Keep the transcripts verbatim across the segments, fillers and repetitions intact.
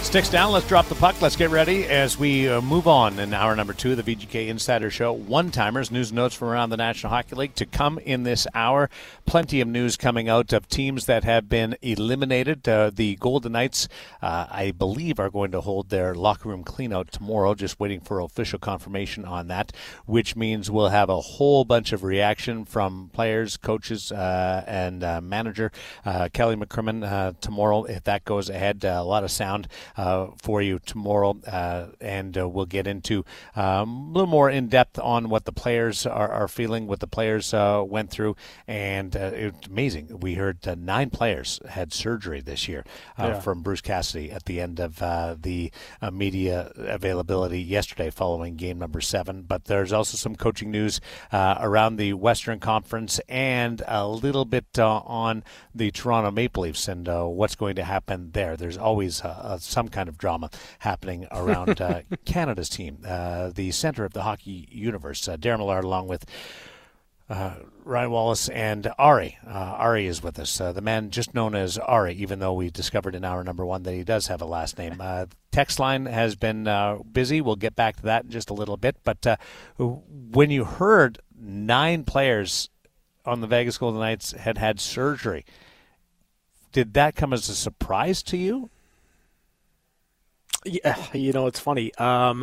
Sticks down, let's drop the puck. Let's get ready as we uh, move on in hour number two of the V G K Insider Show. One-timers, news and notes from around the National Hockey League to come in this hour. Plenty of news coming out of teams that have been eliminated. Uh, the Golden Knights, uh, I believe, are going to hold their locker room cleanout tomorrow, just waiting for official confirmation on that, which means we'll have a whole bunch of reaction from players, coaches, uh, and uh, manager uh, Kelly McCrimmon uh, tomorrow, if that goes ahead. Uh, a lot of sound Uh, for you tomorrow, uh, and uh, we'll get into um, a little more in depth on what the players are, are feeling, what the players uh, went through, and uh, it's amazing. We heard uh, nine players had surgery this year uh, yeah. from Bruce Cassidy at the end of uh, the uh, media availability yesterday following game number seven. But there's also some coaching news uh, around the Western Conference and a little bit uh, on the Toronto Maple Leafs and uh, what's going to happen there. There's always uh, some kind of drama happening around uh, Canada's team, uh, the center of the hockey universe. Uh, Darren Millard along with uh, Ryan Wallace and Ari. Uh, Ari is with us, uh, the man just known as Ari, even though we discovered in hour number one that he does have a last name. Uh, text line has been uh, busy. We'll get back to that in just a little bit. But uh, when you heard nine players on the Vegas Golden Knights had had surgery, did that come as a surprise to you? Yeah, you know, it's funny. Um,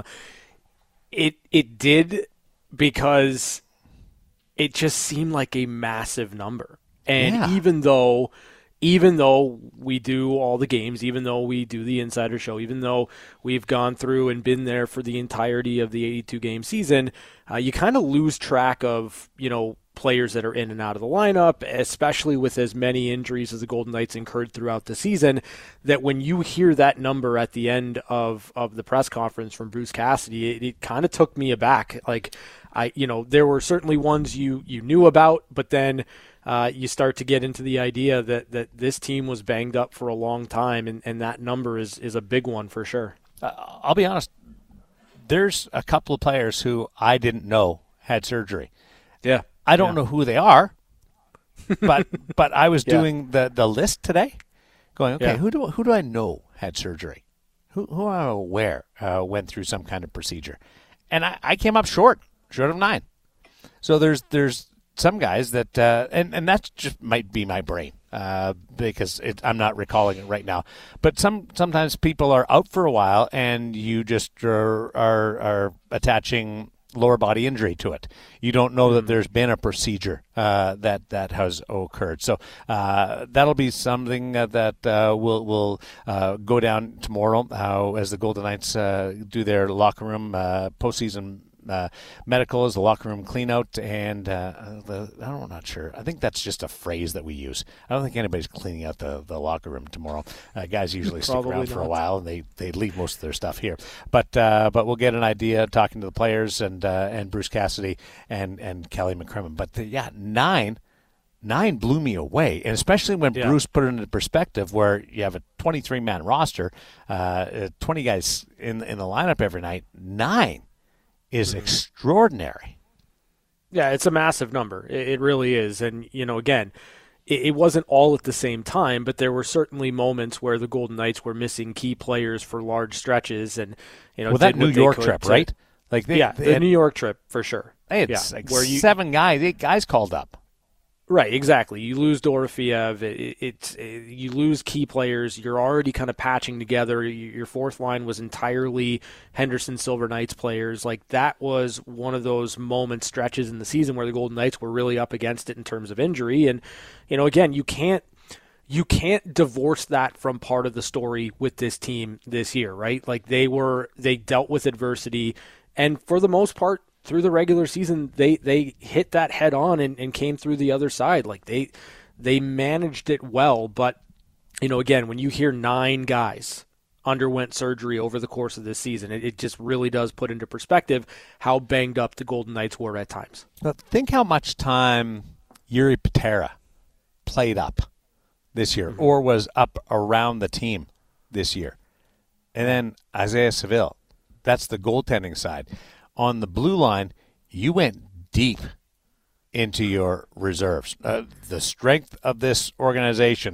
it it did because it just seemed like a massive number. And yeah. even though even though we do all the games, even though we do the Insider Show, even though we've gone through and been there for the entirety of the eighty-two game season, uh, you kind of lose track of, you know, players that are in and out of the lineup, especially with as many injuries as the Golden Knights incurred throughout the season, that when you hear that number at the end of, of the press conference from Bruce Cassidy, it, it kind of took me aback. Like, I, you know, there were certainly ones you, you knew about, but then uh, you start to get into the idea that, that this team was banged up for a long time, and, and that number is, is a big one for sure. Uh, I'll be honest, there's a couple of players who I didn't know had surgery. Yeah. I don't yeah. know who they are, but but I was yeah. doing the, the list today, going, okay, yeah. who do who do I know had surgery? Who who am I aware uh, went through some kind of procedure? And I, I came up short, short of nine. So there's there's some guys that, uh, and, and that just might be my brain uh, because it, I'm not recalling it right now. But some sometimes people are out for a while and you just are are, are attaching lower body injury to it. You don't know that there's been a procedure uh, that that has occurred. So uh, that'll be something uh, that uh, will will uh, go down tomorrow. How as the Golden Knights uh, do their locker room uh, postseason uh, medicals, the locker room clean out, and uh, the, I'm not sure. I think that's just a phrase that we use. I don't think anybody's cleaning out the, the locker room tomorrow. Uh, guys usually stick around for a while, and they, they leave most of their stuff here. But uh, but we'll get an idea talking to the players and uh, and Bruce Cassidy and, and Kelly McCrimmon. But the, yeah, nine. Nine blew me away, and especially when yeah. Bruce put it into perspective where you have a twenty-three man roster, uh, twenty guys in, in the lineup every night. Nine is mm-hmm. extraordinary. Yeah, it's a massive number. It, it really is. And, you know, again, it, it wasn't all at the same time, but there were certainly moments where the Golden Knights were missing key players for large stretches. And, you know, well, that New York trip, to, right? Like they, Yeah, the had, New York trip, for sure. They had yeah, like where you, seven guys, eight guys called up. Right, exactly. You lose Dorofeyev, it, it's it, you lose key players. You're already kind of patching together. Your fourth line was entirely Henderson Silver Knights players. Like that was one of those moments, stretches in the season where the Golden Knights were really up against it in terms of injury. And you know, again, you can't you can't divorce that from part of the story with this team this year, right? Like they were they dealt with adversity, and for the most part, through the regular season, they, they hit that head on and, and came through the other side. Like they they managed it well, but you know, again, when you hear nine guys underwent surgery over the course of this season, it, it just really does put into perspective how banged up the Golden Knights were at times. But think how much time Yuri Patera played up this year, mm-hmm. or was up around the team this year. And then Isaiah Seville, that's the goaltending side. On the blue line, you went deep into your reserves. Uh, the strength of this organization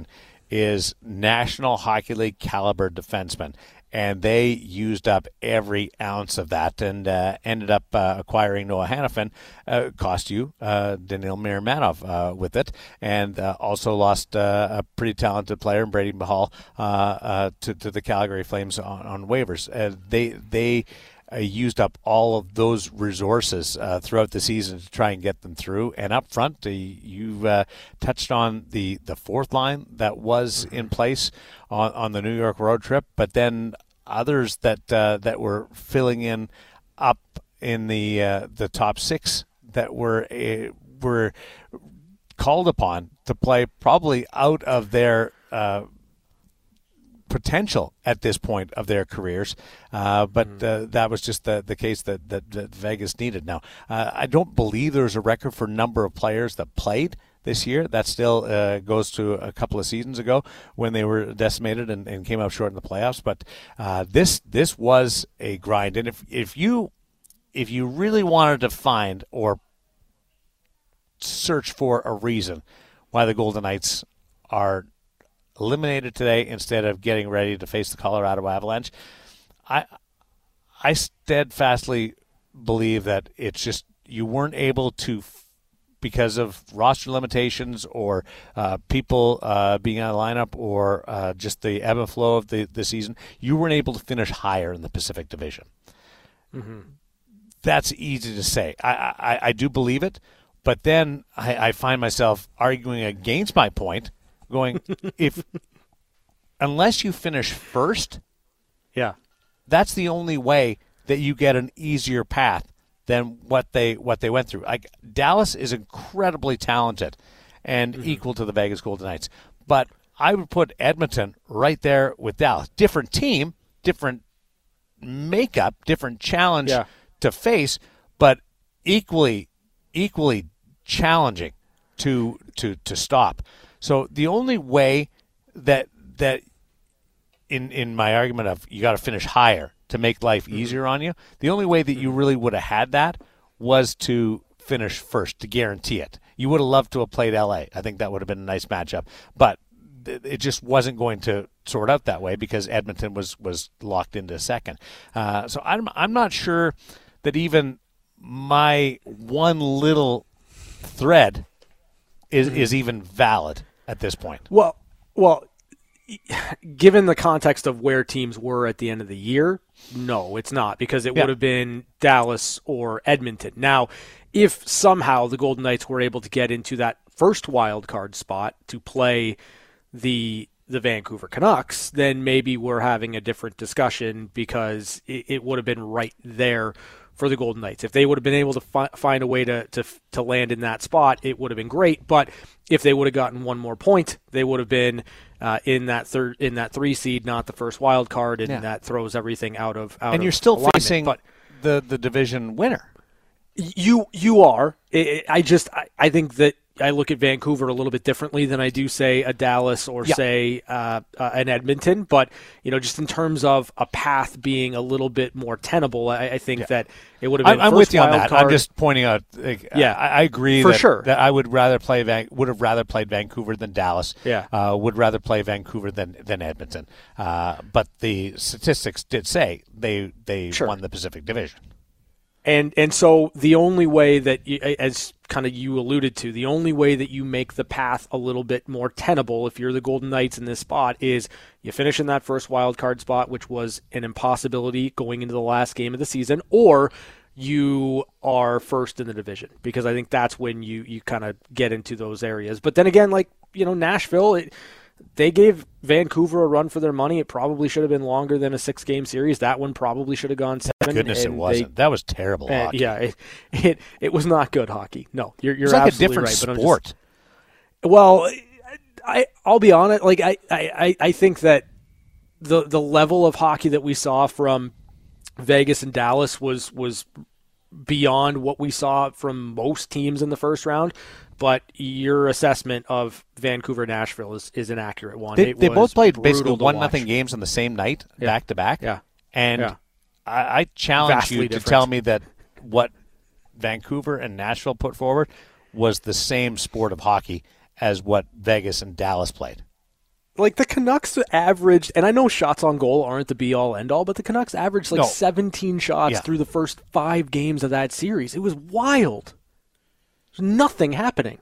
is National Hockey League caliber defensemen. And they used up every ounce of that and uh, ended up uh, acquiring Noah Hanifin. Uh, cost you uh, Daniil Miramanov uh, with it, and uh, also lost uh, a pretty talented player, Brady Mahal, uh, uh, to, to the Calgary Flames on, on waivers. Uh, they they uh, used up all of those resources uh, throughout the season to try and get them through. And up front, uh, you uh, touched on the, the fourth line that was in place on, on the New York road trip, but then others that uh, that were filling in up in the uh, the top six that were uh, were called upon to play probably out of their uh, potential at this point of their careers, uh, but uh, that was just the the case that that, that Vegas needed. Now, uh, I don't believe there's a record for number of players that played this year. That still uh, goes to a couple of seasons ago when they were decimated and, and came out short in the playoffs. But uh, this this was a grind, and if if you if you really wanted to find or search for a reason why the Golden Knights are eliminated today instead of getting ready to face the Colorado Avalanche, I I steadfastly believe that it's just you weren't able to, because of roster limitations or uh, people uh, being out of lineup or uh, just the ebb and flow of the, the season, you weren't able to finish higher in the Pacific Division. Mm-hmm. That's easy to say. I, I, I do believe it, but then I, I find myself arguing against my point, going, if unless you finish first, yeah, that's the only way that you get an easier path than what they what they went through. Like, Dallas is incredibly talented and mm-hmm. equal to the Vegas Golden Knights, but I would put Edmonton right there with Dallas. Different team, different makeup, different challenge yeah. to face, but equally equally challenging to to to stop. So the only way that that in in my argument of you got to finish higher to make life easier on you, the only way that you really would have had that was to finish first, to guarantee it. You would have loved to have played L A. I think that would have been a nice matchup. But it just wasn't going to sort out that way because Edmonton was, was locked into second. Uh, so I'm I'm not sure that even my one little thread is is even valid at this point. Well, well, given the context of where teams were at the end of the year, no, it's not, because it yeah. would have been Dallas or Edmonton. Now, if somehow the Golden Knights were able to get into that first wild card spot to play the the Vancouver Canucks, then maybe we're having a different discussion, because it, it would have been right there for the Golden Knights. If they would have been able to fi- find a way to, to to land in that spot, it would have been great. But if they would have gotten one more point, they would have been uh, in that third in that three seed, not the first wild card, and yeah. that throws everything out of out. And of you're still alignment. facing but the the division winner. You you are. I, I just I, I think that I look at Vancouver a little bit differently than I do, say, a Dallas or, yeah. say, uh, uh, an Edmonton. But, you know, just in terms of a path being a little bit more tenable, I, I think yeah. that it would have been I'm, first I'm with you on wild that. card. I'm just pointing out, like, yeah. I, I agree For that, sure. that I would rather play Van, would have rather played Vancouver than Dallas. Yeah. Uh, would rather play Vancouver than, than Edmonton. Uh, but the statistics did say they, they sure. won the Pacific Division. And and so the only way that, you, as kind of you alluded to, the only way that you make the path a little bit more tenable if you're the Golden Knights in this spot is you finish in that first wild card spot, which was an impossibility going into the last game of the season, or you are first in the division, because I think that's when you, you kind of get into those areas. But then again, like, you know, Nashville, it, they gave Vancouver a run for their money. It probably should have been longer than a six-game series. That one probably should have gone seven. Goodness, it wasn't. They, that was terrible uh, hockey. Yeah, it, it it was not good hockey. No, you're you're it's like absolutely a different right. But sport. I'm just, well, I I'll be honest. Like I, I, I think that the the level of hockey that we saw from Vegas and Dallas was was beyond what we saw from most teams in the first round. But your assessment of Vancouver Nashville is, is an accurate one. They, it they both played basically one nothing games on the same night, yeah. back to back. Yeah, and yeah. I, I challenge Vastly you to different. tell me that what Vancouver and Nashville put forward was the same sport of hockey as what Vegas and Dallas played. Like the Canucks averaged, and I know shots on goal aren't the be-all, end-all, but the Canucks averaged like no. seventeen shots yeah. through the first five games of that series. It was wild. There's nothing happening.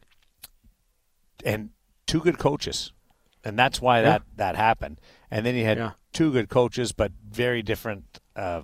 And two good coaches. And that's why yeah. that, that happened. And then you had yeah. two good coaches, but very different uh,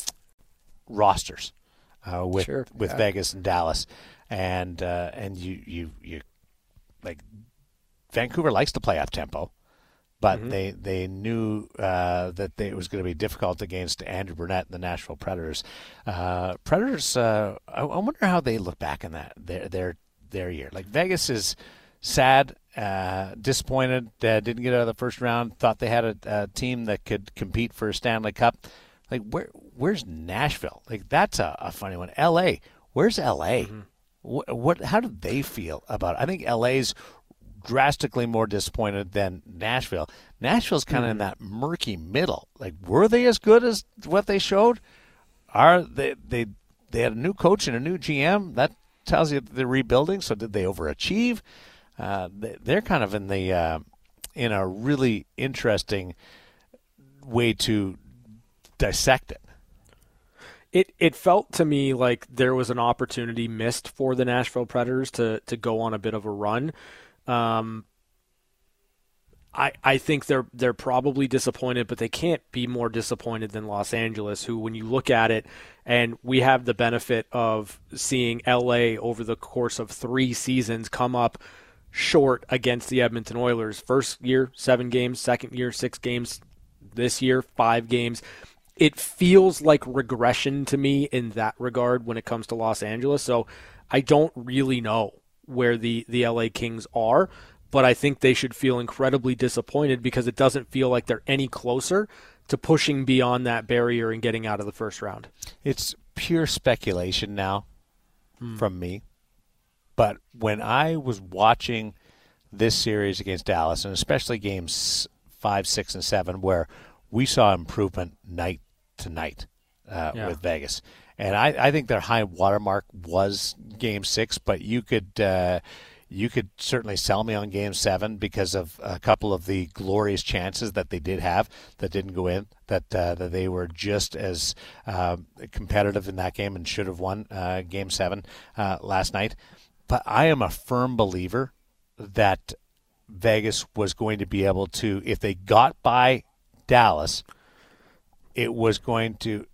rosters uh, with sure. with yeah. Vegas and Dallas. And uh, and you, you, you, like, Vancouver likes to play up-tempo. But mm-hmm. they, they knew uh, that they, it was going to be difficult against Andrew Burnett and the Nashville Predators. Uh, Predators, uh, I, I wonder how they look back in that their their their year. Like Vegas is sad, uh, disappointed, uh, didn't get out of the first round. Thought they had a, a team that could compete for a Stanley Cup. Like where where's Nashville? Like that's a, a funny one. L A, where's L A? Mm-hmm. What, what how do they feel about it? I think L A's drastically more disappointed than Nashville. Nashville's kind of mm-hmm. in that murky middle. Like, were they as good as what they showed? Are they? They they had a new coach and a new G M. That tells you they're rebuilding. So did they overachieve? Uh, they, they're kind of in the uh, in a really interesting way to dissect it. It it felt to me like there was an opportunity missed for the Nashville Predators to to go on a bit of a run. Um, I I think they're they're probably disappointed, but they can't be more disappointed than Los Angeles, who, when you look at it, and we have the benefit of seeing L A over the course of three seasons come up short against the Edmonton Oilers. First year, seven games. Second year, six games. This year, five games. It feels like regression to me in that regard when it comes to Los Angeles. So I don't really know where the, the L A Kings are, but I think they should feel incredibly disappointed because it doesn't feel like they're any closer to pushing beyond that barrier and getting out of the first round. It's pure speculation now mm. from me, but when I was watching this series against Dallas, and especially games five, six, and seven, where we saw improvement night to night uh, yeah. with Vegas. And I, I think their high watermark was Game Six, but you could uh, you could certainly sell me on Game Seven because of a couple of the glorious chances that they did have that didn't go in. That uh, that they were just as uh, competitive in that game and should have won uh, Game Seven uh, last night. But I am a firm believer that Vegas was going to be able to, if they got by Dallas, it was going to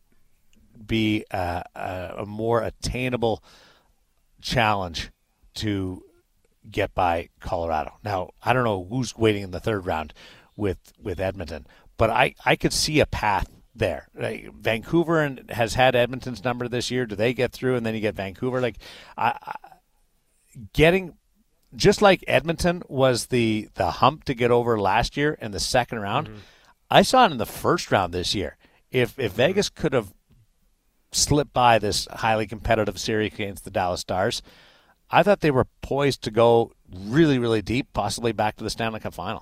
be a, a, a more attainable challenge to get by Colorado. Now, I don't know who's waiting in the third round with, with Edmonton, but I, I could see a path there. Like, Vancouver and has had Edmonton's number this year. Do they get through and then you get Vancouver? Like, I, I, getting just like Edmonton was the, the hump to get over last year in the second round, mm-hmm. I saw it in the first round this year. If if Vegas could have slipped by this highly competitive series against the Dallas Stars, I thought they were poised to go really, really deep, possibly back to the Stanley Cup final.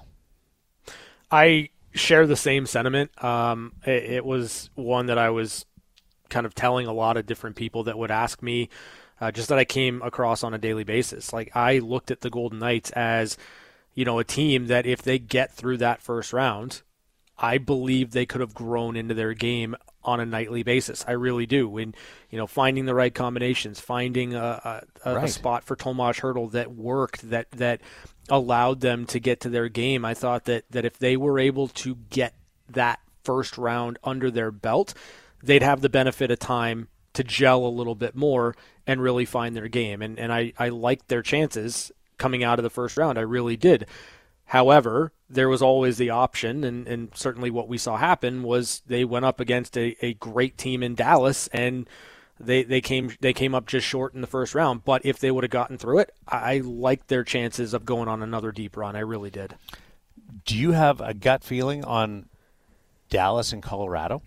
I share the same sentiment. Um, it, it was one that I was kind of telling a lot of different people that would ask me, uh, just that I came across on a daily basis. Like, I looked at the Golden Knights as, you know, a team that if they get through that first round, I believe they could have grown into their game on a nightly basis. I really do. And, you know, finding the right combinations, finding a, a, right. a spot for Tomas Hertl that worked, that that allowed them to get to their game. I thought that, that if they were able to get that first round under their belt, they'd have the benefit of time to gel a little bit more and really find their game. And, and I, I liked their chances coming out of the first round. I really did. However, there was always the option, and, and certainly what we saw happen was they went up against a, a great team in Dallas, and they they came they came up just short in the first round. But if they would have gotten through it, I, I liked their chances of going on another deep run. I really did. Do you have a gut feeling on Dallas and Colorado?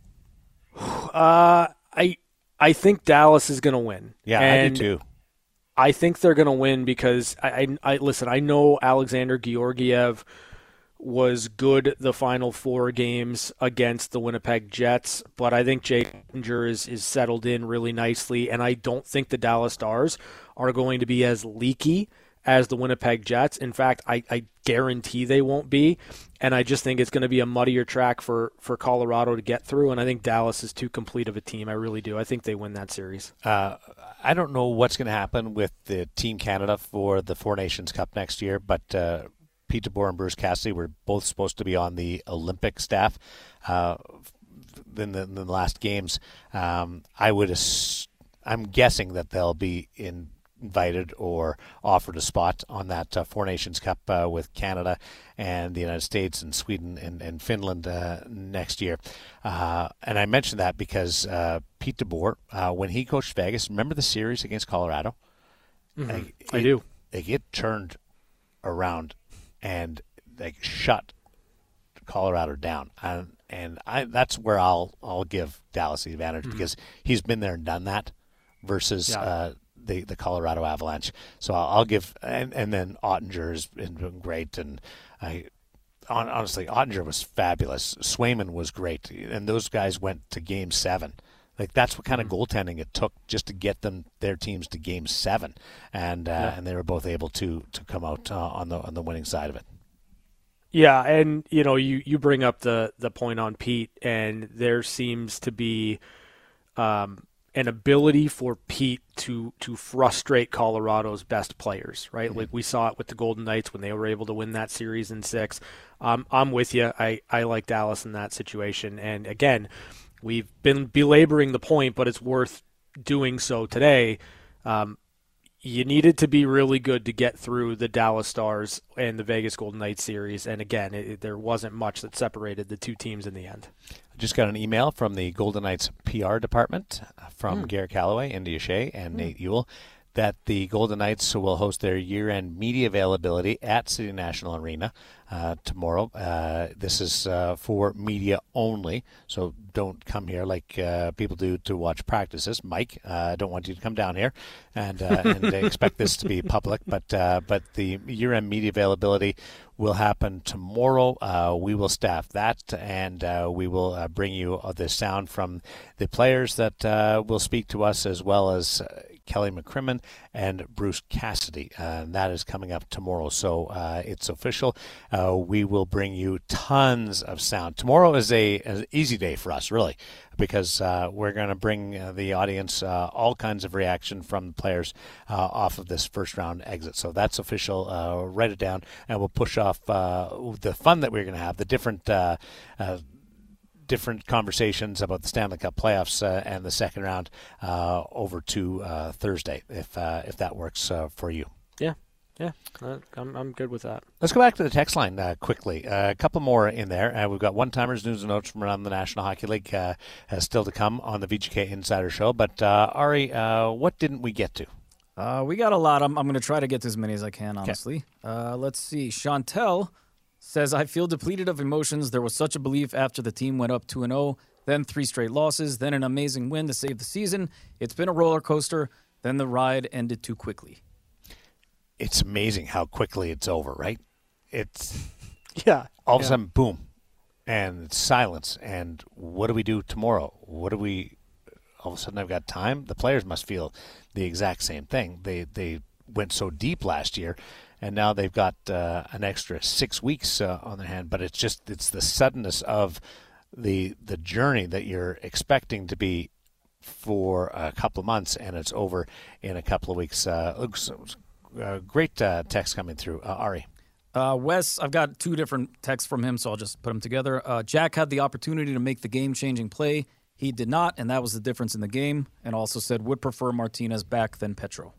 Uh, I I think Dallas is going to win. Yeah, and I do too. I think they're going to win because I, I, I listen. I know Alexander Georgiev was good the final four games against the Winnipeg Jets, but I think Jake Oettinger is is settled in really nicely, and I don't think the Dallas Stars are going to be as leaky as the Winnipeg Jets. In fact, I, I guarantee they won't be. And I just think it's going to be a muddier track for, for Colorado to get through. And I think Dallas is too complete of a team. I really do. I think they win that series. Uh, I don't know what's going to happen with the Team Canada for the Four Nations Cup next year, but uh, Pete DeBoer and Bruce Cassidy were both supposed to be on the Olympic staff uh, in, the, in the last games. Um, I would ass- I'm guessing that they'll be in invited or offered a spot on that uh, Four Nations Cup uh, with Canada and the United States and Sweden and, and Finland uh, next year. Uh, and I mentioned that because uh, Pete DeBoer, uh, when he coached Vegas, remember the series against Colorado? Mm-hmm. Like, I it, do. Like it turned around and like shut Colorado down. And, and I that's where I'll I'll give Dallas the advantage mm-hmm. because he's been there and done that versus yeah. uh, the the Colorado Avalanche. So I'll, I'll give and, and then Ottinger has been doing great, and I on, honestly Ottinger was fabulous. Swayman was great, and those guys went to Game Seven. Like that's what kind of goaltending it took just to get them their teams to Game Seven, and uh, yeah. and they were both able to to come out uh, on the on the winning side of it. Yeah, and you know you, you bring up the the point on Pete, and there seems to be um, an ability for Pete to to frustrate Colorado's best players, right? Mm-hmm. Like we saw it with the Golden Knights when they were able to win that series in six. Um, I'm with you. I, I like Dallas in that situation. And again, we've been belaboring the point, but it's worth doing so today. Um, you needed to be really good to get through the Dallas Stars and the Vegas Golden Knights series. And again, it, there wasn't much that separated the two teams in the end. I just got an email from the Golden Knights P R department from mm. Garrett Calloway, India Shea, and mm. Nate Ewell that the Golden Knights will host their year-end media availability at City National Arena uh, tomorrow. Uh, this is uh, for media only, so don't come here like uh, people do to watch practices. Mike, I uh, don't want you to come down here and, uh, and expect this to be public, but uh, but the year-end media availability will happen tomorrow. Uh, we will staff that, and uh, we will uh, bring you the sound from the players that uh, will speak to us, as well as uh, Kelly McCrimmon and Bruce Cassidy. Uh, and that is coming up tomorrow. So uh, it's official. Uh, we will bring you tons of sound. Tomorrow is a an easy day for us, really, because uh, we're going to bring uh, the audience uh, all kinds of reaction from the players uh, off of this first round exit. So that's official. Uh, write it down, and we'll push off uh, the fun that we're going to have, the different uh, uh, different conversations about the Stanley Cup playoffs uh, and the second round uh, over to uh, Thursday, if uh, if that works uh, for you. Yeah, yeah, I'm I'm good with that. Let's go back to the text line uh, quickly. Uh, a couple more in there. Uh, we've got one-timers, news and notes from around the National Hockey League uh, uh, still to come on the V G K Insider Show. But uh, Ari, uh, what didn't we get to? Uh, we got a lot. I'm, I'm going to try to get to as many as I can, honestly. Uh, let's see. Chantel says, I feel depleted of emotions. There was such a belief after the team went up two and oh, then three straight losses, then an amazing win to save the season. It's been a roller coaster. Then the ride ended too quickly. It's amazing how quickly it's over, right? It's yeah. All of yeah. a sudden, boom, and it's silence. And what do we do tomorrow? What do we? All of a sudden, I've got time. The players must feel the exact same thing. They they went so deep last year, and now they've got uh, an extra six weeks uh, on their hand. But it's just it's the suddenness of the the journey that you're expecting to be for a couple of months, and it's over in a couple of weeks. Uh, looks uh, great uh, text coming through, uh, Ari. Uh, Wes, I've got two different texts from him, so I'll just put them together. Uh, Jack had the opportunity to make the game-changing play. He did not, and that was the difference in the game. And also said would prefer Martinez back than Petro.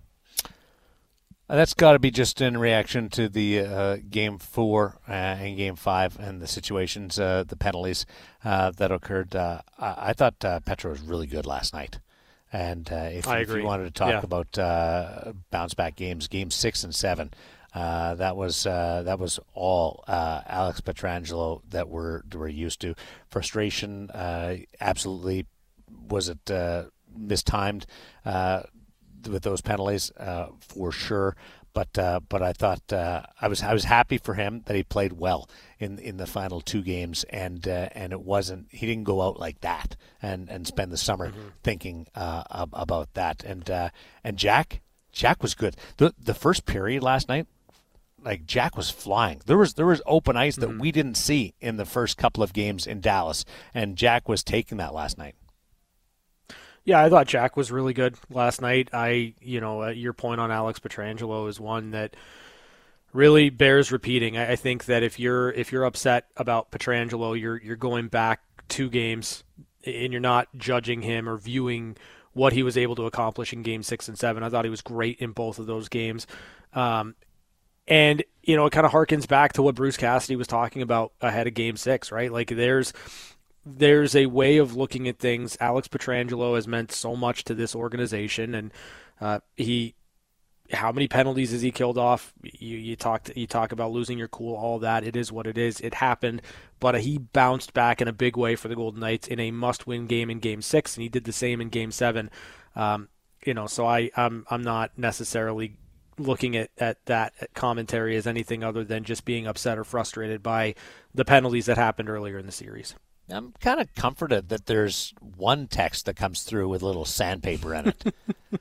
That's got to be just in reaction to the uh, game four uh, and game five and the situations, uh, the penalties uh, that occurred. Uh, I-, I thought uh, Petro was really good last night. And uh, if, if you wanted to talk yeah. about uh, bounce-back games, game six and seven, uh, that was uh, that was all uh, Alex Pietrangelo that we're, we're used to. Frustration, uh, absolutely. Was it uh, mistimed? Uh with those penalties, uh, for sure. But uh, but I thought uh, I was I was happy for him that he played well in in the final two games, and uh, and it wasn't he didn't go out like that and, and spend the summer mm-hmm. thinking uh, about that. And uh, and Jack, Jack was good. The the first period last night, like Jack was flying. There was there was open ice that mm-hmm. we didn't see in the first couple of games in Dallas, and Jack was taking that last night. Yeah, I thought Jack was really good last night. I, you know, uh, your point on Alex Pietrangelo is one that really bears repeating. I, I think that if you're if you're upset about Pietrangelo, you're you're going back two games and you're not judging him or viewing what he was able to accomplish in game six and seven. I thought he was great in both of those games. Um, and, you know, it kind of harkens back to what Bruce Cassidy was talking about ahead of game six, right? Like there's there's a way of looking at things. Alex Pietrangelo has meant so much to this organization, and uh, he, how many penalties has he killed off? You you talk you talk about losing your cool, all that. It is what it is. It happened, but he bounced back in a big way for the Golden Knights in a must-win game in Game Six, and he did the same in Game Seven. Um, you know, so I I'm I'm not necessarily looking at, at that commentary as anything other than just being upset or frustrated by the penalties that happened earlier in the series. I'm kind of comforted that there's one text that comes through with a little sandpaper in it.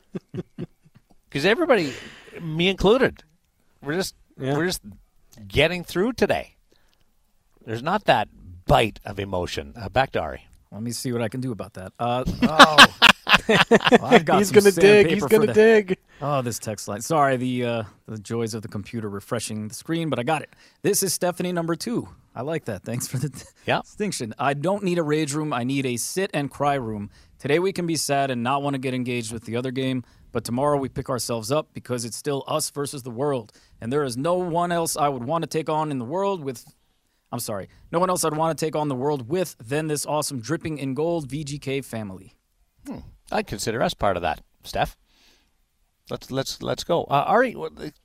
Because everybody, me included, we're just yeah. we're just getting through today. There's not that bite of emotion. Uh, back to Ari. Let me see what I can do about that. Uh, oh, well, I've got he's gonna dig. He's gonna the, dig. Oh, this text line. Sorry, the uh, the joys of the computer refreshing the screen, but I got it. This is Stephanie number two. I like that. Thanks for the t- yeah. distinction. I don't need a rage room. I need a sit and cry room. Today we can be sad and not want to get engaged with the other game, but tomorrow we pick ourselves up because it's still us versus the world. And there is no one else I would want to take on in the world with, I'm sorry, no one else I'd want to take on the world with than this awesome dripping in gold V G K family. Hmm. I'd consider us part of that, Steph. Let's let's let's go. Uh, Ari,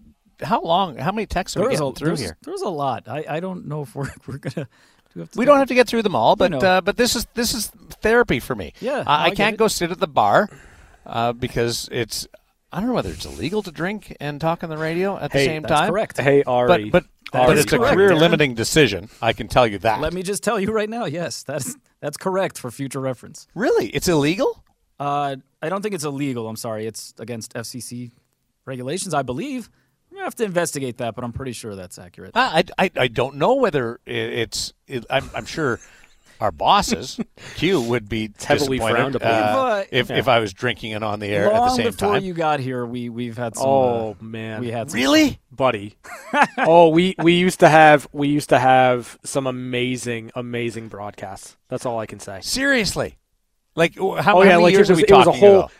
how long? How many texts are we getting a, through there's, here? There's a lot. I, I don't know if we're we're gonna. Do we have to we don't have to get through them all, but you know. uh, but this is this is therapy for me. Yeah, uh, no, I, I can't go sit at the bar uh, because it's. I don't know whether it's illegal to drink and talk on the radio at the hey, same that's time. Correct. Hey, Ari. But but, Ari, but it's correct, a career-limiting decision. I can tell you that. Let me just tell you right now. Yes, that's that's correct for future reference. Really, it's illegal? Uh, I don't think it's illegal. I'm sorry. It's against F C C regulations, I believe. We have to investigate that, but I'm pretty sure that's accurate. I, I, I don't know whether it's. It, I'm, I'm sure our bosses, Q, would be it's heavily frowned upon uh, if yeah. if I was drinking it on the air Long at the same before time. you got here, we we've had some. Oh uh, man, we had some really, buddy. oh, we we used to have we used to have some amazing amazing broadcasts. That's all I can say. Seriously, like how, oh, how yeah, many like years it was, are we it was talking a whole, about?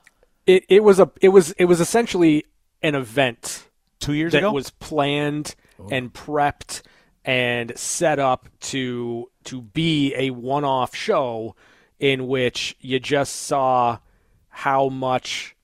It it was a it was it was essentially an event. Two years that ago? was planned oh. and prepped and set up to to be a one-off show in which you just saw how much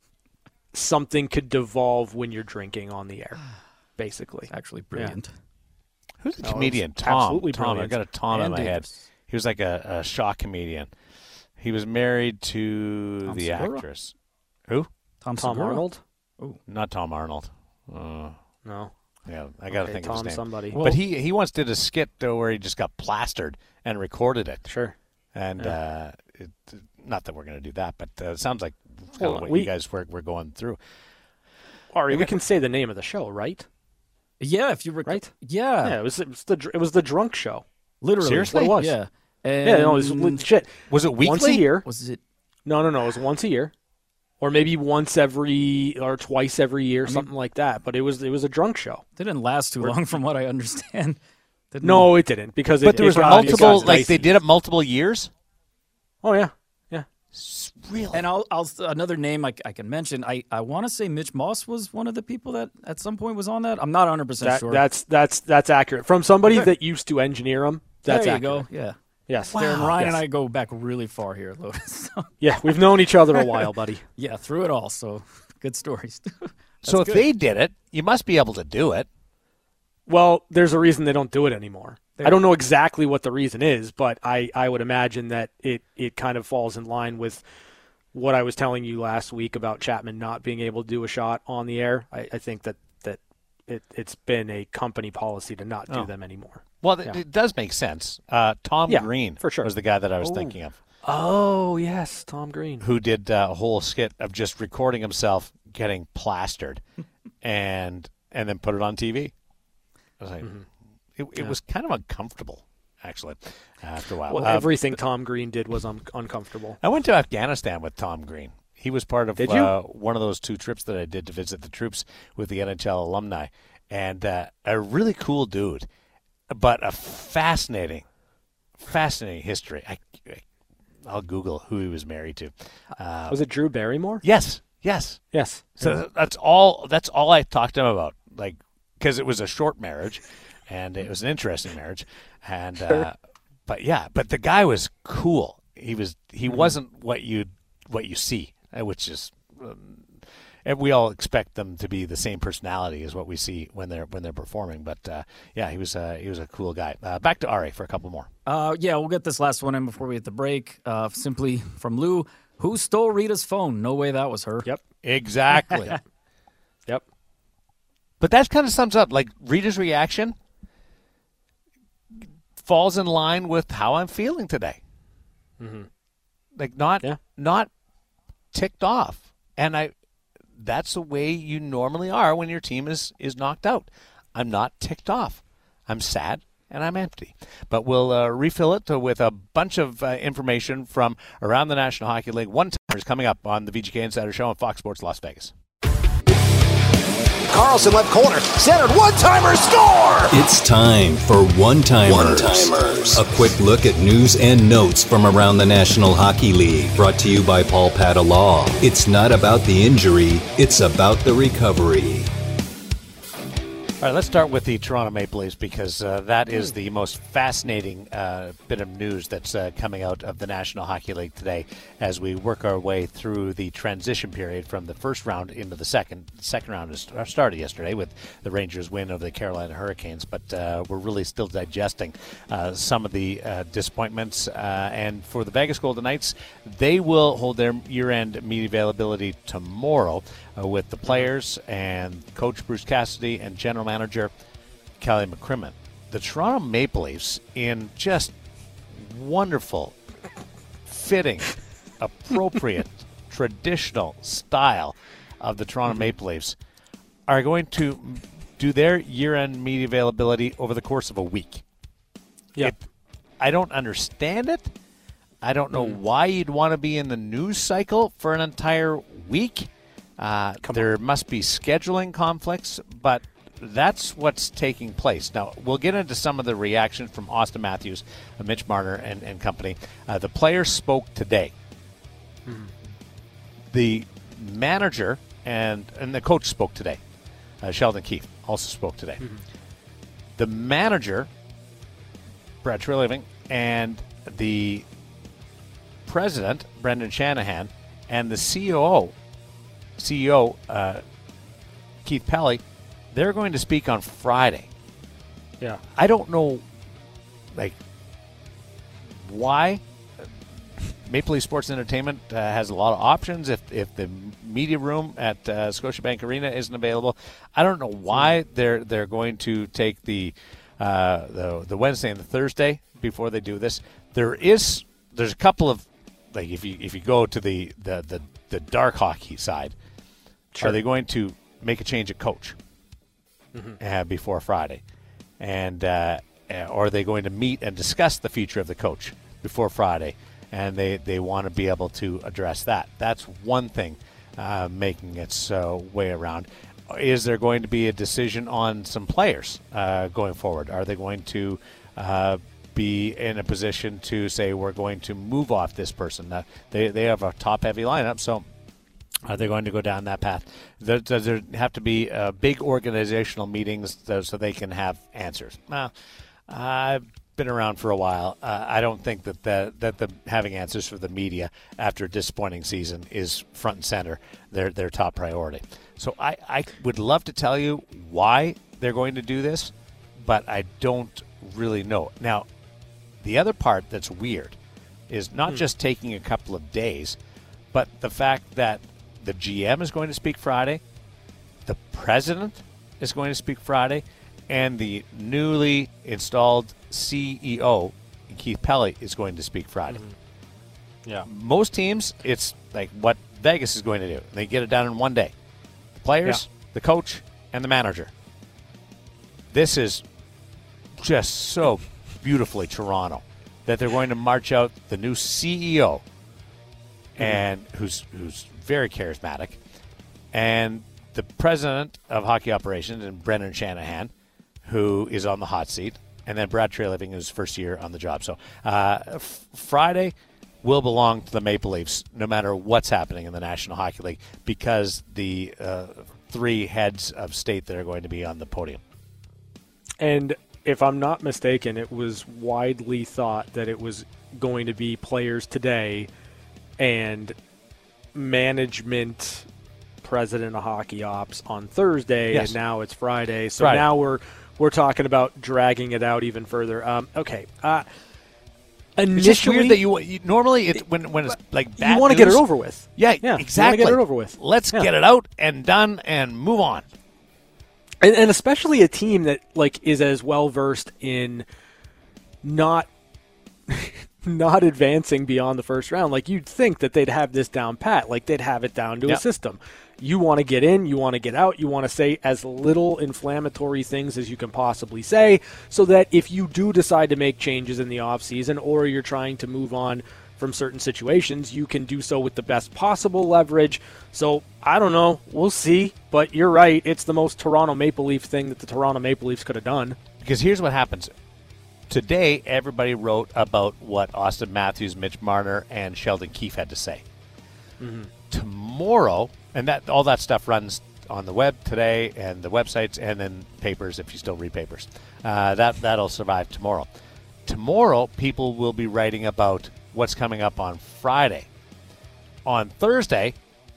something could devolve when you're drinking on the air, basically. It's actually brilliant. Yeah. Who's the no, comedian? Tom. Absolutely Tom. brilliant. I got a Tom and in my Davis. head. He was like a, a shock comedian. He was married to Tom the Segura? actress. Who? Tom, Tom Segura? Arnold? Oh, not Tom Arnold. Uh, no. Yeah, I got to okay, think Tom of his name. Somebody. Well, but he he once did a skit uh, where he just got plastered and recorded it. Sure. And yeah. uh, it, not that we're going to do that, but uh, it sounds like kind well, of what we, you guys were, were going through. Ari, we can say the name of the show, right? yeah. If you rec- right? yeah, Yeah. It was it was the it was the drunk show. literally. Seriously? What it was. Yeah. And Yeah. No, it was legit. Was it weekly? Once a year. Was it? No, no, no. It was once a year, or maybe once every, or twice every year, I mean, something like that. But it was it was a drunk show. Didn't last too long, from what I understand. Didn't No, it didn't because But it, there was it got, multiple, it got like dicey. they did it multiple years? Oh yeah, yeah. Really? And I'll, I'll another name I, I can mention. I, I want to say Mitch Moss was one of the people that at some point was on that. I'm not one hundred percent That, sure. That's that's that's accurate from somebody Okay. that used to engineer them. That's there you accurate. go. Yeah. Yes. Wow. Darren Ryan Yes. and I go back really far here, Lotus. So, Yeah, we've known each other a while, buddy. yeah, through it all. So good stories. so if good. they did it, you must be able to do it. Well, there's a reason they don't do it anymore. There. I don't know exactly what the reason is, but I, I would imagine that it, it kind of falls in line with what I was telling you last week about Chapman not being able to do a shot on the air. I, I think that, that it, it's been a company policy to not do Oh. them anymore. Well, th- Yeah. it does make sense. Uh, Tom Yeah, Green for sure. was the guy that I was Oh. thinking of, Oh, yes, Tom Green. who did uh, a whole skit of just recording himself getting plastered and and then put it on T V. I was like, mm-hmm. it, it yeah. was kind of uncomfortable, actually, after a while. Well, um, everything Tom Green did was un- uncomfortable. I went to Afghanistan with Tom Green. He was part of did you? Uh, one of those two trips that I did to visit the troops with the N H L alumni. And uh, a really cool dude, but a fascinating, fascinating history. I, I'll Google who he was married to. Uh, was it Drew Barrymore? Yes, yes, yes. So yeah. that's all. That's all I talked to him about. Like, because it was a short marriage, and it was an interesting marriage, and sure. uh, but yeah, but the guy was cool. He was. He mm-hmm. wasn't what you what you see, which is. Um, And we all expect them to be the same personality as what we see when they're when they're performing. But uh, yeah, he was uh, he was a cool guy. Uh, back to Ari for a couple more. Uh, yeah, we'll get this last one in before we hit the break. Uh, simply from Lou, who stole Rita's phone? No way that was her. Yep, exactly. Yep. But that kind of sums up like Rita's reaction falls in line with how I'm feeling today. Mm-hmm. Like not yeah. not ticked off, and I. That's the way you normally are when your team is, is knocked out. I'm not ticked off. I'm sad and I'm empty. But we'll uh, refill it with a bunch of uh, information from around the National Hockey League. One-timers coming up on the V G K Insider Show on Fox Sports Las Vegas. Carlson left corner, centered, one-timer, score! It's time for One-Timers. One-Timers. A quick look at news and notes from around the National Hockey League. Brought to you by Paul Pata Law. It's not about the injury, it's about the recovery. All right, let's start with the Toronto Maple Leafs because uh, that is the most fascinating uh, bit of news that's uh, coming out of the National Hockey League today as we work our way through the transition period from the first round into the second. The second round is started yesterday with the Rangers' win over the Carolina Hurricanes, but uh, we're really still digesting uh, some of the uh, disappointments. Uh, and for the Vegas Golden Knights, they will hold their year-end media availability tomorrow. Uh, with the players and Coach Bruce Cassidy and General Manager Kelly McCrimmon. The Toronto Maple Leafs, in just wonderful, fitting, appropriate, traditional style of the Toronto Maple Leafs, are going to do their year-end media availability over the course of a week. Yeah, I don't understand it. I don't know mm. why you'd want to be in the news cycle for an entire week. Uh, there on. must be scheduling conflicts, but that's what's taking place. Now, we'll get into some of the reaction from Austin Matthews, uh, Mitch Marner, and, and company. Uh, the players spoke today. Mm-hmm. The manager and, and the coach spoke today. Uh, Sheldon Keefe also spoke today. Mm-hmm. The manager, Brad Treliving, and the president, Brendan Shanahan, and the C O O, C E O, uh, Keith Pelly, they're going to speak on Friday. Yeah. I don't know, like, why. Maple Leaf Sports Entertainment uh, has a lot of options. If if the media room at uh, Scotiabank Arena isn't available, I don't know why they're they're going to take the uh, the the Wednesday and the Thursday before they do this. There is there's a couple of, like, if you if you go to the the the, the dark hockey side. Sure. Are they going to make a change at coach mm-hmm. uh, before Friday? And uh, or are they going to meet and discuss the future of the coach before Friday? And they, they want to be able to address that. That's one thing uh, making its uh, way around. Is there going to be a decision on some players uh, going forward? Are they going to uh, be in a position to say we're going to move off this person? Uh, they, they have a top-heavy lineup, so are they going to go down that path? There, does there have to be uh, big organizational meetings so they can have answers? Well, I've been around for a while. Uh, I don't think that the, that the having answers for the media after a disappointing season is front and center, their their top priority. So I, I would love to tell you why they're going to do this, but I don't really know. Now, the other part that's weird is not hmm. just taking a couple of days, but the fact that the G M is going to speak Friday, the president is going to speak Friday, and the newly installed C E O, Keith Pelly, is going to speak Friday. Mm-hmm. Yeah. Most teams, it's like what Vegas is going to do. They get it done in one day. players, Yeah. the coach, and the manager. This is just so beautifully Toronto that they're going to march out the new C E O, and mm-hmm. who's who's very charismatic, and the president of hockey operations, and Brendan Shanahan, who is on the hot seat, and then Brad Treliving, who's first year on the job. So uh, f- Friday will belong to the Maple Leafs, no matter what's happening in the National Hockey League, because the uh, three heads of state that are going to be on the podium. And if I'm not mistaken, it was widely thought that it was going to be players today and management president of hockey ops on Thursday, yes. and now it's Friday. So Friday. now we're we're talking about dragging it out even further. Um, okay. Uh, It's just weird that you, you normally it, when when it's like bad you want to news, get it over with. Yeah, yeah exactly. You want to get it over with. Let's yeah. get it out and done and move on. And, and especially a team that like is as well versed in not not advancing beyond the first round. Like you'd think that they'd have this down pat, like they'd have it down to yep. a system. You want to get in, you want to get out, you want to say as little inflammatory things as you can possibly say, so that if you do decide to make changes in the offseason or you're trying to move on from certain situations, you can do so with the best possible leverage. So, I don't know. We'll see. But you're right. It's the most Toronto Maple Leaf thing that the Toronto Maple Leafs could have done. Because here's what happens. Today, everybody wrote about what Austin Matthews, Mitch Marner, and Sheldon Keefe had to say. Mm-hmm. Tomorrow, and that all that stuff runs on the web today and the websites and then papers if you still read papers. Uh, that, that'll survive tomorrow. Tomorrow, people will be writing about what's coming up on Friday. On Thursday,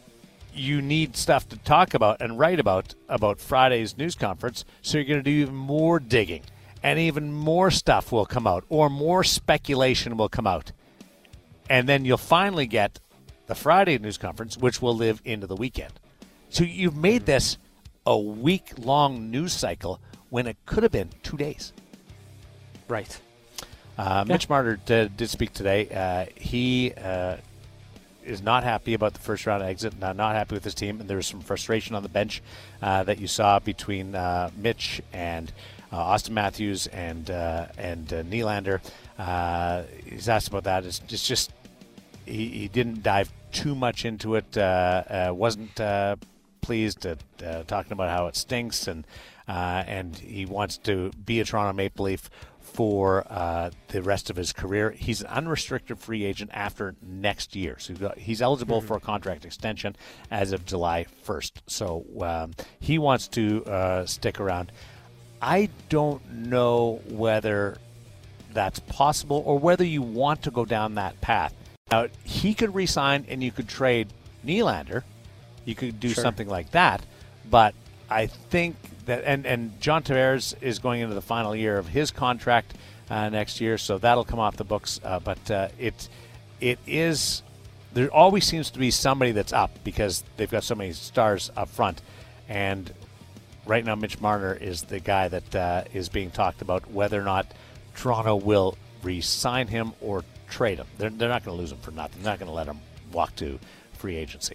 you need stuff to talk about and write about about Friday's news conference, so you're going to do even more digging, and even more stuff will come out, or more speculation will come out. And then you'll finally get the Friday news conference, which will live into the weekend. So you've made this a week-long news cycle when it could have been two days. Right. Uh, yeah. Mitch Marner did, did speak today. Uh, he uh, is not happy about the first-round exit, not, not happy with his team, and there was some frustration on the bench uh, that you saw between uh, Mitch and uh, Austin Matthews and uh, and uh, Nylander. Uh, he's asked about that. It's, it's just he, he didn't dive too much into it, uh, uh, wasn't uh, pleased at uh, talking about how it stinks, and uh, and he wants to be a Toronto Maple Leaf for uh, the rest of his career. He's an unrestricted free agent after next year. So he's eligible mm-hmm. for a contract extension as of July first. So um, he wants to uh, stick around. I don't know whether that's possible or whether you want to go down that path. Now, he could re-sign and you could trade Nylander. You could do sure. something like that. But I think that, and, and John Tavares is going into the final year of his contract uh, next year, so that'll come off the books. Uh, but uh, it it is, there always seems to be somebody that's up because they've got so many stars up front. And right now, Mitch Marner is the guy that uh, is being talked about whether or not Toronto will re-sign him or trade him. They're, they're not going to lose him for nothing. They're not going to let him walk to free agency.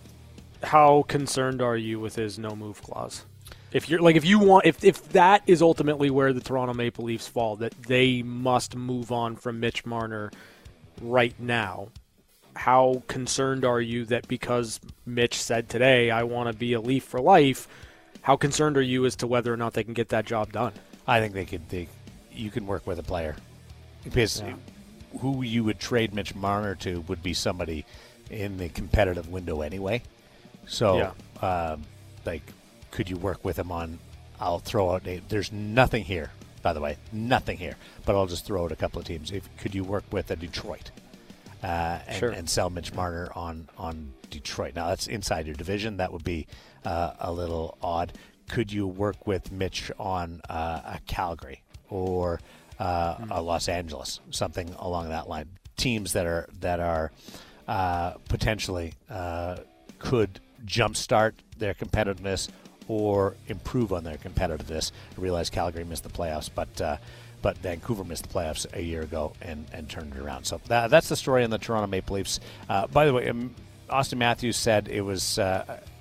How concerned are you with his no move clause? If you're like, if you want, if if that is ultimately where the Toronto Maple Leafs fall, that they must move on from Mitch Marner right now, how concerned are you that because Mitch said today, I want to be a Leaf for life, how concerned are you as to whether or not they can get that job done? I think they could. They, you can work with a player because yeah. who you would trade Mitch Marner to would be somebody in the competitive window anyway. So, yeah. um, like, could you work with him on, I'll throw out, a, there's nothing here, by the way, nothing here, but I'll just throw out a couple of teams. If Could you work with a Detroit uh, and, sure. and sell Mitch Marner on, on Detroit? Now, that's inside your division. That would be uh, a little odd. Could you work with Mitch on uh, a Calgary or uh, mm. a Los Angeles, something along that line? Teams that are, that are uh, potentially uh, could jumpstart their competitiveness or improve on their competitiveness. I realize Calgary missed the playoffs, but uh, but Vancouver missed the playoffs a year ago and, and turned it around. So that, that's the story on the Toronto Maple Leafs. Uh, by the way, um, Austin Matthews said it was uh,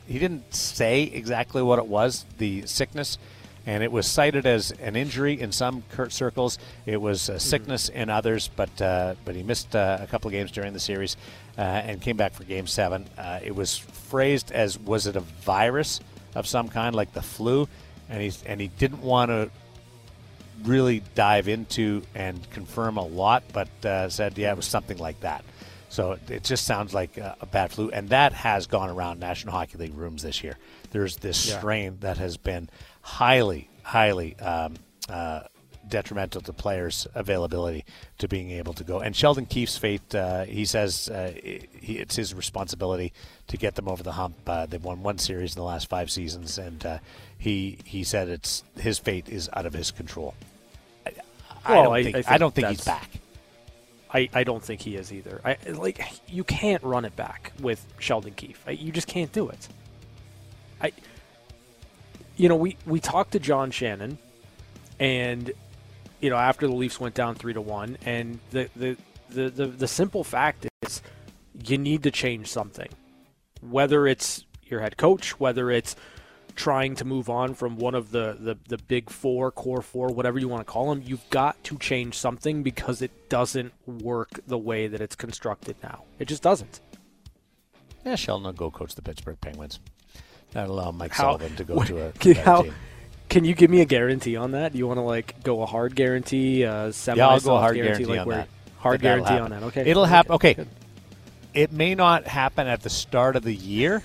he didn't say exactly what it was, the sickness, and it was cited as an injury in some circles. It was a sickness mm-hmm. in others, but uh, but he missed uh, a couple of games during the series uh, and came back for Game Seven. Uh, it was phrased as, was it a virus of some kind, like the flu? And he's and he didn't want to really dive into and confirm a lot, but uh, said, yeah, it was something like that. So it, it just sounds like a, a bad flu, and that has gone around National Hockey League rooms this year. There's this yeah. strain that has been highly, highly um, uh, detrimental to players' availability to being able to go. And Sheldon Keefe's fate, uh, he says uh, it, he, it's his responsibility to get them over the hump. Uh, they've won one series in the last five seasons, and uh, he he said it's his fate is out of his control. I, I well, don't I, think, I, think I don't think he's back. I, I don't think he is either. I like you can't run it back with Sheldon Keefe. I, you just can't do it. I, you know, we, we talked to John Shannon, and you know after the Leafs went down three to one, and the the, the, the the simple fact is you need to change something, whether it's your head coach, whether it's trying to move on from one of the, the, the big four, core four, whatever you want to call them. You've got to change something because it doesn't work the way that it's constructed now. It just doesn't. Yeah, Sheldon will go coach the Pittsburgh Penguins. That'll allow Mike how, Sullivan to go what, to a better how, team. Can you give me a guarantee on that? Do you want to like go a hard guarantee, uh, semi yeah, I'll go a hard guarantee, guarantee like on where, that. Hard That'll guarantee happen. on that. Okay, it'll happen. Okay, Good. It may not happen at the start of the year.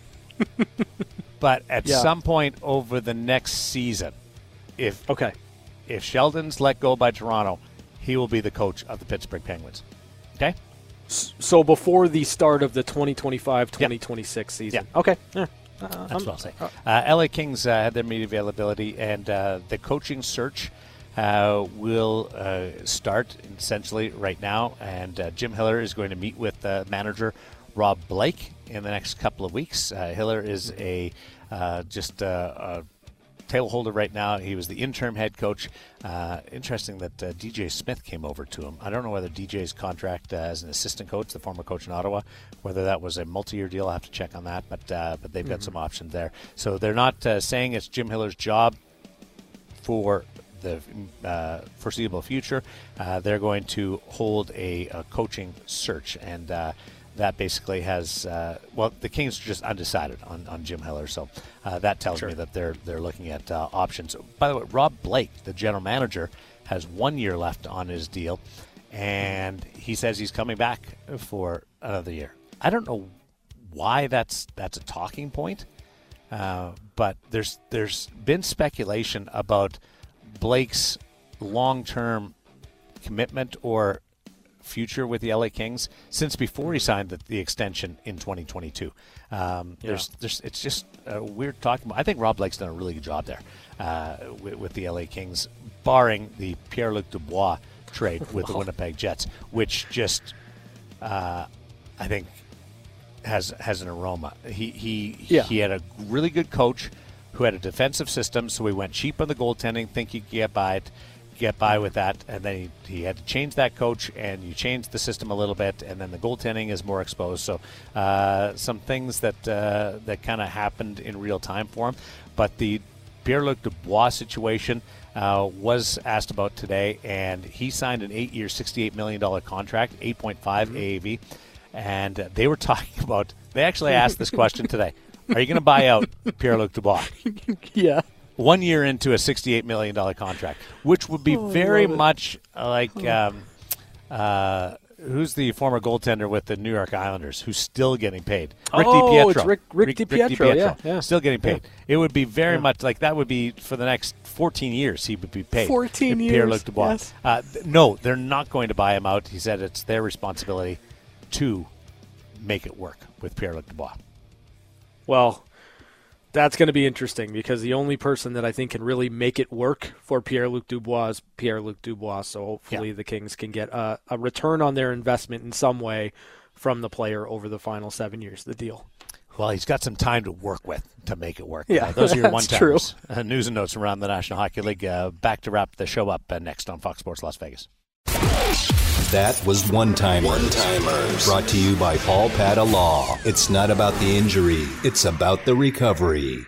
But at yeah. some point over the next season, if okay, if Sheldon's let go by Toronto, he will be the coach of the Pittsburgh Penguins. Okay? So before the start of the twenty twenty-five twenty twenty-six yep. season. Yep. Okay. Yeah. Uh, That's I'm, what I'll say. Uh, L A Kings uh, had their media availability, and uh, the coaching search uh, will uh, start essentially right now. And uh, Jim Hiller is going to meet with uh, manager Rob Blake in the next couple of weeks. Uh, Hiller is a uh, just uh, a tail holder right now. He was the interim head coach. Uh, interesting that uh, D J Smith came over to him. I don't know whether D J's contract uh, as an assistant coach, the former coach in Ottawa, whether that was a multi-year deal. I'll have to check on that, but uh, but they've mm-hmm. got some options there. So they're not uh, saying it's Jim Hiller's job for the uh, foreseeable future. Uh, they're going to hold a, a coaching search, and uh, that basically has, uh, well, the Kings are just undecided on, on Jim Hiller, so uh, that tells sure. me that they're they're looking at uh, options. By the way, Rob Blake, the general manager, has one year left on his deal, and he says he's coming back for another year. I don't know why that's that's a talking point, uh, but there's there's been speculation about Blake's long-term commitment or future with the L A Kings since before he signed the, the extension in twenty twenty-two. Um, yeah. There's, there's, it's just uh, weird talking about. I think Rob Blake's done a really good job there uh, with, with the L A Kings, barring the Pierre-Luc Dubois trade with the Winnipeg Jets, which just uh, I think has has an aroma. He he yeah. he had a really good coach who had a defensive system, so he went cheap on the goaltending, think he could get by it. get by with that, and then he, he had to change that coach, and you changed the system a little bit, and then the goaltending is more exposed. So uh, some things that uh, that kind of happened in real time for him. But the Pierre-Luc Dubois situation uh, was asked about today, and he signed an eight-year, sixty-eight million dollars contract, eight point five mm-hmm. A A V, and uh, they were talking about, they actually asked this question today, are you going to buy out Pierre-Luc Dubois? Yeah. One year into a sixty-eight million dollars contract, which would be oh, very much like um, uh, who's the former goaltender with the New York Islanders who's still getting paid? Rick oh, DiPietro. It's Rick, Rick, Rick, DiPietro, Rick DiPietro. Yeah, yeah. Still getting paid. Yeah. It would be very yeah. much like that would be for the next fourteen years he would be paid. fourteen years. Pierre-Luc Dubois. Yes. Uh, th- no, they're not going to buy him out. He said it's their responsibility to make it work with Pierre-Luc Dubois. Well, that's going to be interesting because the only person that I think can really make it work for Pierre-Luc Dubois is Pierre-Luc Dubois. So hopefully yeah. the Kings can get a, a return on their investment in some way from the player over the final seven years of the deal. Well, he's got some time to work with to make it work. Yeah, uh, those are your one-timers. Uh, news and notes around the National Hockey League. Uh, back to wrap the show up uh, next on Fox Sports Las Vegas. That was One-Timers. One-Timers. Brought to you by Paul Pata Law. It's not about the injury. It's about the recovery.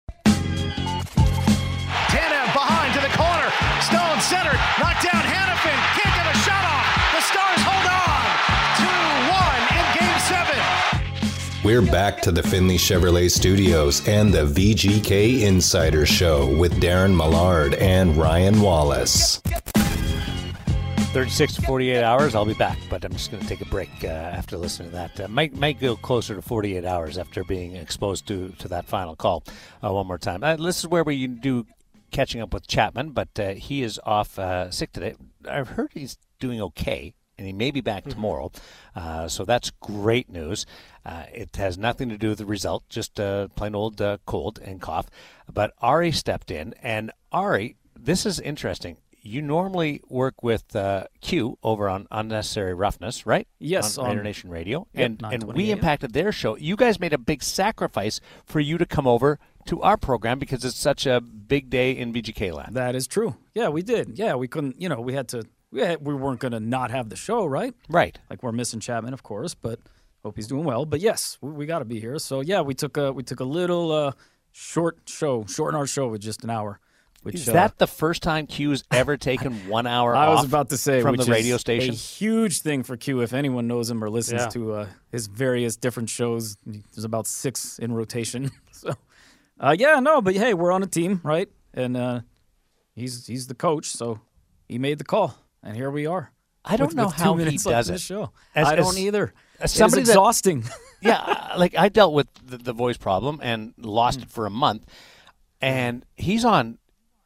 Tanev behind to the corner. Stone centered. Knocked down Hannafin. Can't get a shot off. The Stars hold on. two one in Game seven. We're back to the Finley Chevrolet Studios and the V G K Insider Show with Darren Millard and Ryan Wallace. thirty-six to forty-eight hours, I'll be back, but I'm just going to take a break uh, after listening to that. Uh, might might go closer to forty-eight hours after being exposed to, to that final call uh, one more time. Uh, this is where we do catching up with Chapman, but uh, he is off uh, sick today. I've heard he's doing okay, and he may be back mm-hmm. tomorrow, uh, so that's great news. Uh, it has nothing to do with the result, just uh, plain old uh, cold and cough. But Ari stepped in, and Ari, this is interesting. You normally work with uh, Q over on Unnecessary Roughness, right? Yes. On Raider Nation Radio. Yep, and and we a m. impacted their show. You guys made a big sacrifice for you to come over to our program because it's such a big day in V G K land. That is true. Yeah, we did. Yeah, we couldn't, you know, we had to, we, had, we weren't going to not have the show, right? Right. Like we're missing Chapman, of course, but hope he's doing well. But yes, we, we got to be here. So yeah, we took a, we took a little uh, short show, shorten our show with just an hour. Which, is that uh, the first time Q's ever taken one hour I off was about to say, from which the radio is station? A huge thing for Q if anyone knows him or listens yeah. to uh, his various different shows. There's about six in rotation. So, uh, yeah, no, but hey, we're on a team, right? And uh, he's he's the coach, so he made the call, and here we are. I don't with, know with how he does it. Show. As, I don't as, either. As somebody it's exhausting. That, yeah, like I dealt with the, the voice problem and lost mm. it for a month, and he's on.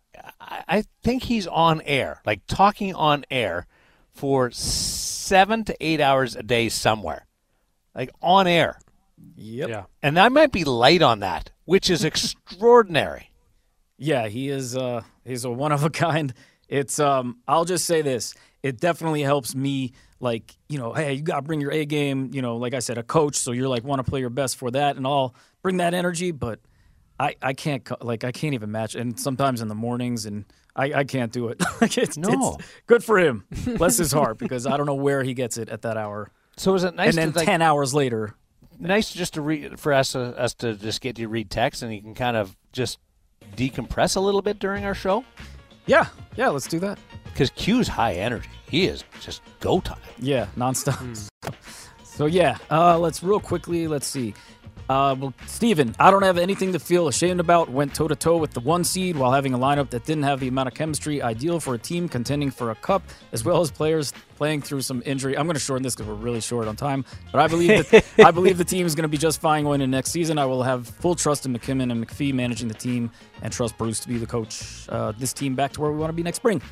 I think he's on air, like talking on air for seven to eight hours a day somewhere, like on air. Yep. Yeah. And I might be light on that, which is extraordinary. Yeah, he is. Uh, he's a one of a kind. It's. Um, I'll just say this: it definitely helps me. Like, you know, hey, you got to bring your A game. You know, like I said, a coach, so you're like want to play your best for that, and I'll bring that energy, but. I, I can't like I can't even match, and sometimes in the mornings, and I, I can't do it. Like it's, no, it's good for him. Bless his heart, because I don't know where he gets it at that hour. So is it nice? And then to, like, ten hours later, nice just to read for us uh, us to just get you read text, and you can kind of just decompress a little bit during our show. Yeah, yeah, let's do that. Because Q's high energy, he is just go time. Yeah, nonstop. Mm. So, so yeah, uh, let's real quickly. Let's see. Uh, well, Steven, I don't have anything to feel ashamed about. Went toe-to-toe with the one seed while having a lineup that didn't have the amount of chemistry ideal for a team contending for a cup, as well as players playing through some injury. I'm going to shorten this because we're really short on time, but I believe that I believe the team is going to be just fine going into next season. I will have full trust in McKinnon and McPhee managing the team, and trust Bruce to be the coach. Uh, this team back to where we want to be next spring.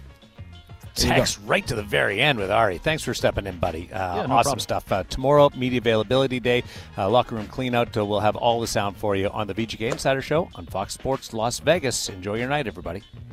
Text right to the very end with Ari. Thanks for stepping in, buddy. Uh, yeah, no awesome problem. stuff. Uh, tomorrow, Media Availability Day, uh, locker room cleanout. Uh, we'll have all the sound for you on the V G K Insider Show on Fox Sports Las Vegas. Enjoy your night, everybody.